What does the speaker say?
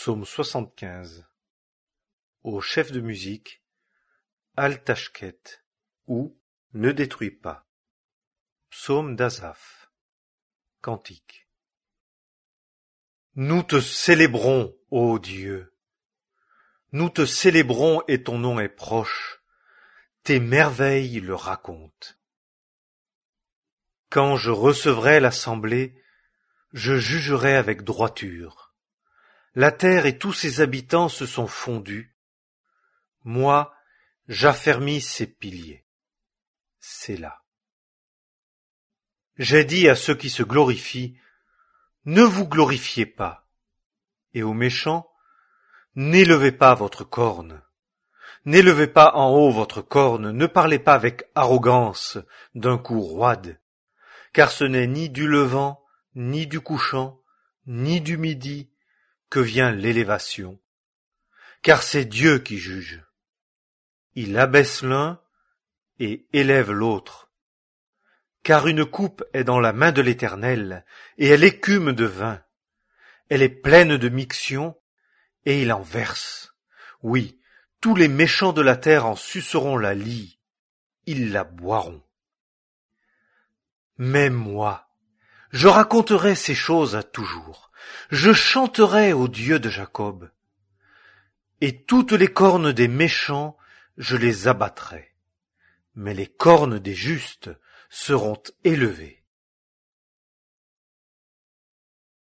Psaume 75. Au chef de musique, Al-Tashket, ou Ne détruis pas. Psaume d'Asaph. Cantique. Nous te célébrons, ô Dieu. Nous te célébrons et ton nom est proche. Tes merveilles le racontent. Quand je recevrai l'assemblée, je jugerai avec droiture. La terre et tous ses habitants se sont fondus. Moi, j'affermis ses piliers. Sélah. J'ai dit à ceux qui se glorifient, ne vous glorifiez pas. Et aux méchants, n'élevez pas votre corne. N'élevez pas en haut votre corne, ne parlez pas avec arrogance d'un coup roide, car ce n'est ni du levant, ni du couchant, ni du midi que vient l'élévation, car c'est Dieu qui juge. Il abaisse l'un et élève l'autre, car une coupe est dans la main de l'Éternel, et elle écume de vin. Elle est pleine de miction, et il en verse. Oui, tous les méchants de la terre en suceront la lie, ils la boiront. Mais moi, je raconterai ces choses à toujours. Je chanterai au Dieu de Jacob. Et toutes les cornes des méchants, je les abattrai. Mais les cornes des justes seront élevées.